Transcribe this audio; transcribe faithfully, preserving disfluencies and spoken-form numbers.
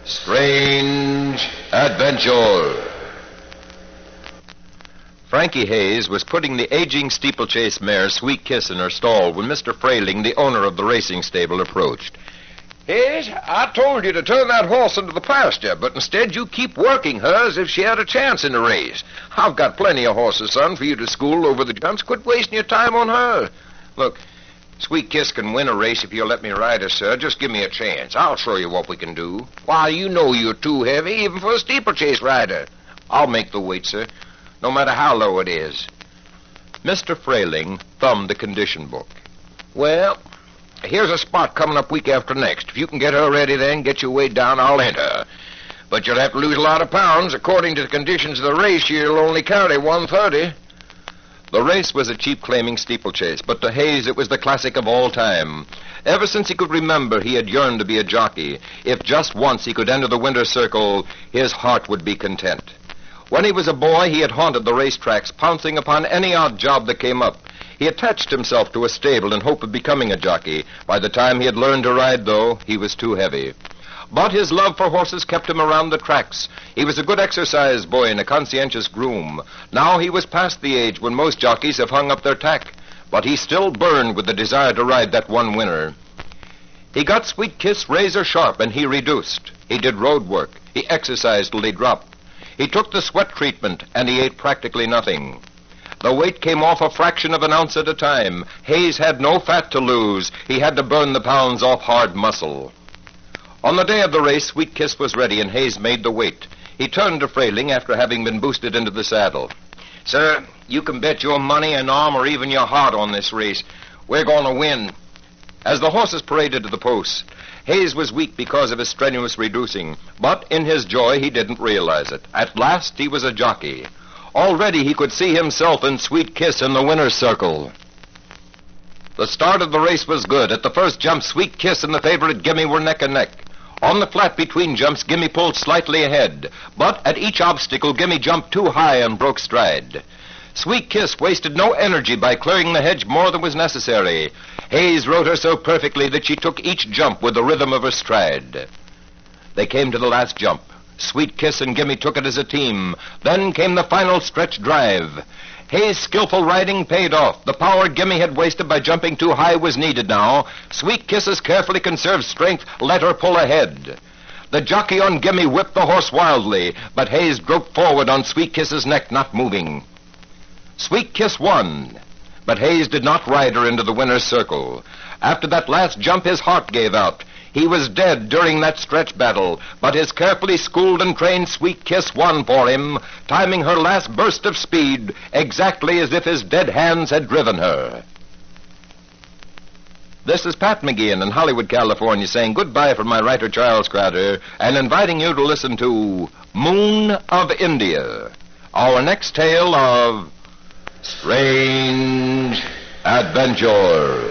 Strange Adventure. Frankie Hayes was putting the aging steeplechase mare Sweet Kiss in her stall when Mister Frayling, the owner of the racing stable, approached. Hayes, I told you to turn that horse into the pasture, but instead you keep working her as if she had a chance in the race. I've got plenty of horses, son, for you to school over the jumps. Quit wasting your time on her. Look, Sweet Kiss can win a race if you'll let me ride her, sir. Just give me a chance. I'll show you what we can do. Why, you know you're too heavy, even for a steeplechase rider. I'll make the weight, sir, no matter how low it is. Mister Frayling thumbed the condition book. Well, here's a spot coming up week after next. If you can get her ready then, get your weight down, I'll enter her. But you'll have to lose a lot of pounds. According to the conditions of the race, you'll only carry one thirty. The race was a cheap-claiming steeplechase, but to Hayes it was the classic of all time. Ever since he could remember, he had yearned to be a jockey. If just once he could enter the winner's circle, his heart would be content. When he was a boy, he had haunted the racetracks, pouncing upon any odd job that came up. He attached himself to a stable in hope of becoming a jockey. By the time he had learned to ride, though, he was too heavy. But his love for horses kept him around the tracks. He was a good exercise boy and a conscientious groom. Now he was past the age when most jockeys have hung up their tack. But he still burned with the desire to ride that one winner. He got Sweet Kiss razor sharp, and he reduced. He did road work. He exercised till he dropped. He took the sweat treatment, and he ate practically nothing. The weight came off a fraction of an ounce at a time. Hayes had no fat to lose. He had to burn the pounds off hard muscle. On the day of the race, Sweet Kiss was ready, and Hayes made the weight. He turned to Frayling after having been boosted into the saddle. Sir, you can bet your money and arm or even your heart on this race. We're going to win. As the horses paraded to the post, Hayes was weak because of his strenuous reducing, but in his joy he didn't realize it. At last he was a jockey. Already he could see himself and Sweet Kiss in the winner's circle. The start of the race was good. At the first jump, Sweet Kiss and the favorite Gimme were neck and neck. On the flat between jumps, Gimme pulled slightly ahead, but at each obstacle, Gimme jumped too high and broke stride. Sweet Kiss wasted no energy by clearing the hedge more than was necessary. Hayes rode her so perfectly that she took each jump with the rhythm of her stride. They came to the last jump. Sweet Kiss and Gimme took it as a team. Then came the final stretch drive. Hayes' skillful riding paid off. The power Gimme had wasted by jumping too high was needed now. Sweet Kiss's carefully conserved strength let her pull ahead. The jockey on Gimme whipped the horse wildly, but Hayes groped forward on Sweet Kiss's neck, not moving. Sweet Kiss won, but Hayes did not ride her into the winner's circle. After that last jump, his heart gave out. He was dead during that stretch battle, but his carefully schooled and trained Sweet Kiss won for him, timing her last burst of speed exactly as if his dead hands had driven her. This is Pat McGeehan in Hollywood, California, saying goodbye from my writer Charles Crowder and inviting you to listen to Moon of India, our next tale of Strange Adventure.